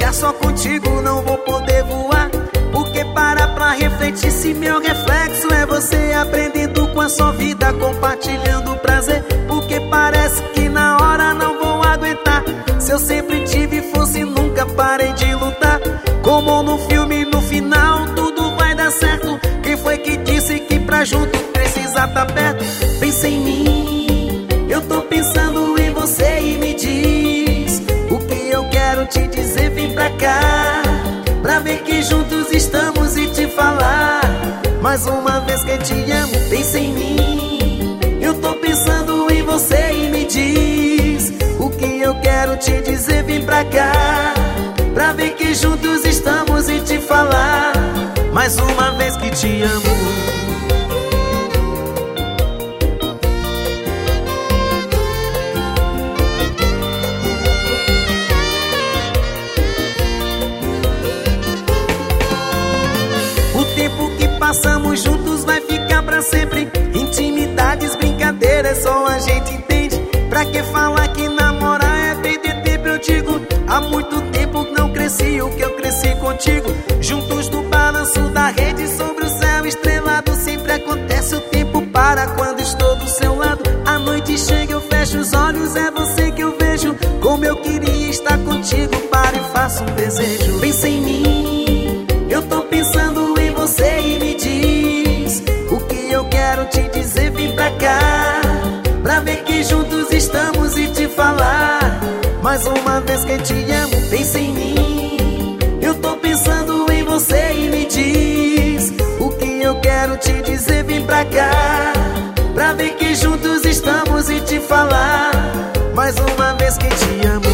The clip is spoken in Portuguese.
ficar só contigo, não vou poder voar. Porque para pra refletir se meu reflexo é você aprendendo com a sua vida, compartilhando o prazer. Porque parece que na hora não vou aguentar. Se eu sempre tive força e nunca parei de lutar. Como no filme, no final tudo vai dar certo. Quem foi que disse que pra junto precisa tá perto? Pensa em mim, eu tô pensando em você e me diz o que eu quero te dizer, vem pra cá, pra ver que juntos estamos e te falar mais uma vez que te amo. Pensa em mim, eu tô pensando em você e me diz o que eu quero te dizer, vem pra cá, pra ver que juntos estamos e te falar mais uma vez que te amo. Passamos juntos vai ficar pra sempre. Intimidades, brincadeiras, só a gente entende. Pra que falar que namorar é perder tempo? Eu digo, há muito tempo não cresci o que eu cresci contigo. Juntos no balanço da rede, sobre o céu estrelado. Sempre acontece, o tempo para quando estou do seu lado. A noite chega, eu fecho os olhos, é você que eu vejo. Como eu queria estar contigo, para e faço um desejo. Pensa em mim, eu tô pensando em você e me diz o que eu quero te dizer, vem pra cá, pra ver que juntos estamos e te falar mais uma vez que te amo. Pensa em mim, eu tô pensando em você e me diz o que eu quero te dizer, vem pra cá, pra ver que juntos estamos e te falar mais uma vez que te amo.